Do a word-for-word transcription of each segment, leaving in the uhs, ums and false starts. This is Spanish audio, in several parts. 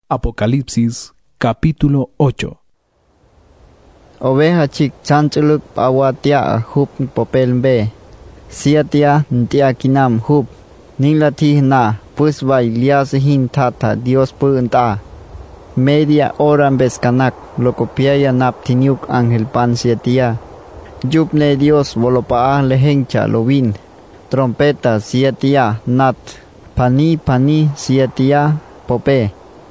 Apocalipsis capítulo ocho. Oveja chik chanchuluk pawatia hup popel be. Siatia ntia kinam hup. Nilati na pues vai liasihin tata Dios punta. Media hora beskanak lo copiaya nap tiniuk angel pan siatia. Jupne Dios volopaa lehencha lovin. Trompeta siatia nat. Pani pani siatia pope.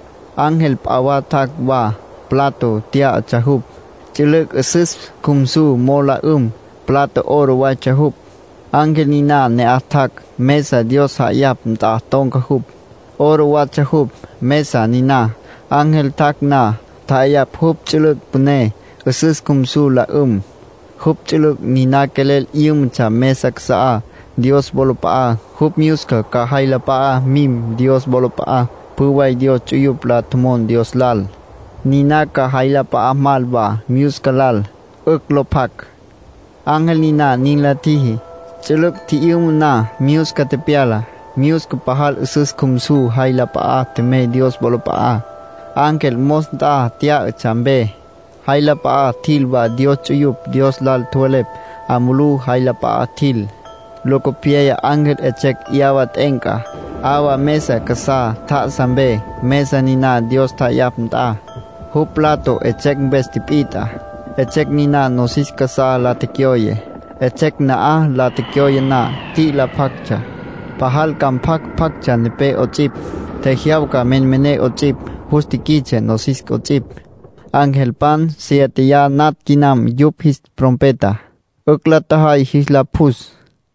Angel pawatak wa plato tia chahup. Chiluk asis kumsu mola um plato oro wa chahup. Angel nina ne atak mesa Dios hayap ta tongka hup. Oro wa chahup mesa nina. Angel tak na tayap hup chiluk pune asis kumsu la um. Hup chiluk nina kelel ium cha mesa ksaa. Dios bolopaa hup miuska kahaila paa mim Dios bolopaa. Puway Dios chuyup la tumon Dios lal. Nina ka haila pa amal ba mius kalal. Uk lopak. Angel nina nila tihi. Chiluk ti ium na mius ka tepiala. Mius ka pahal usus kumsu haila pa a teme Dios bolo pa a. Angel mos da tia chambe. Haila pa a til ba Dios chuyup Dios lal tuelep. Amulu haila pa a til. Loko piaya angel echek iawat enka. Awa mesa kasa ta sambe mesa nina Dios ta yapnta. Hu plato echek bestipita. Echek nina nosis kasa la tekioye. Echek na a la tekioye na ti la pakcha. Pahal kam pak pakcha nepe ochip. Tejiauka menmene ochip. Justikiche nosis ochip. Angel pan siatia nat kinam yup his trompeta. Uklatahai his la pus.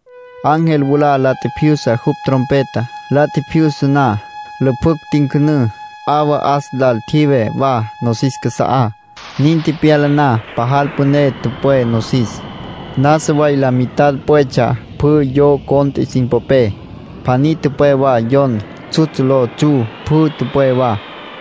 Angel wula la tepiusa hup trompeta. La tepiusa na. Lepuk tinkunu. Awa as lal tiwe wa nosis kasa. Ninti piala na. Pahal pune tupue nosis. Nasaway la mitad puecha. Pu yo konti sin pope. Pani tupue wa yon. Chuchulo chu. Pu tupue wa.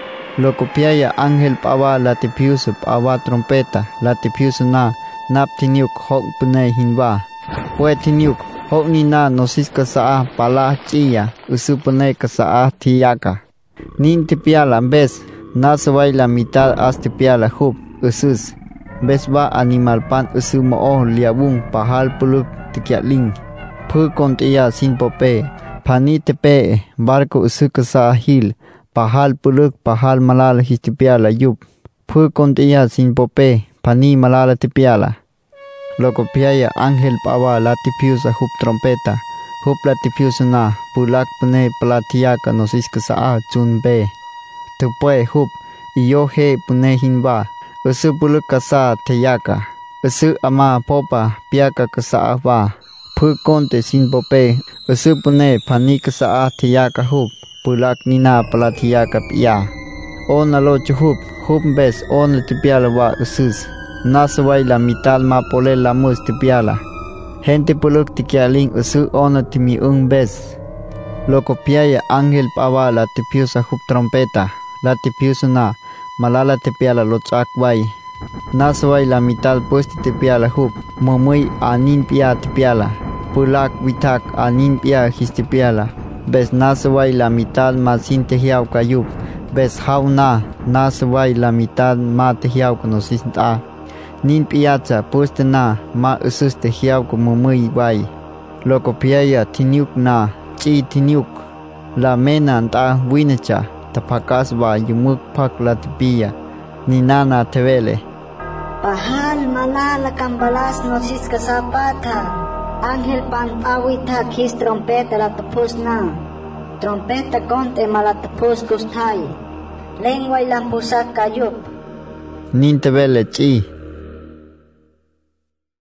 Lo copiaya angel pawa la tepiusa pawa trompeta. La tepiusa na. Nap tiniuk hok pune hinwa. Pue tiniuk. Hok nina nosis kasaa pala chiya usupune kasaa tiyaka. Nin tipiala bes nasaway la mitad as tipiala hup usus. Bes ba animal pan usumo o liabung pahal puluk tikialing. Pu kontiya sin pope. Pani tepe barko usu kasaa hil. Pahal puluk pahal malala histipiala yup. Pu kontiya sin pope. Pani malala tipiala. Loko piaya angel pawa la tipiusa hup trompeta. Hup la tipiusa na pulak pune platiaka nosis kasa chun be. Tupue hup iyo he pune hinba. Usu puluk kasa teyaka. Usu ama popa piaka kasa ba. Pu konte sin pope. Usu pune pani kasa teyaka hup. Pulak nina platiaka pia. Ona lo chuhup. Hup bes ona tipiala wa usus. Nasaway la mitad ma pole la mus tipiala. Gente puluk tikialing usu ona timi un bes. Lo copiaya angel pawa la tipiusa hup trompeta. La tipiusa na malala tipiala lo chakway. Nasaway la mitad puesti tipiala hup. Mumui anin pia tipiala. Pulak witak anin pia histipiala. Bes nasaway la mitad ma sin tejiao kayup. Bes hauna nasaway la mitad ma tejiao konosinta. Nin piacha puesta na ma usus tejiao como muy guay. Lo copiaya tiniuk na chi tiniuk. La mena nta winecha tapakas ba yumuk pak la tipia. Ni nana tevele. Pahal malala kambalas nosis kasapata. Angel pan awita kis trompeta la tapos na. Trompeta konte malatapos gustay. Lengua y lampusak kayup. Nin tevele chi.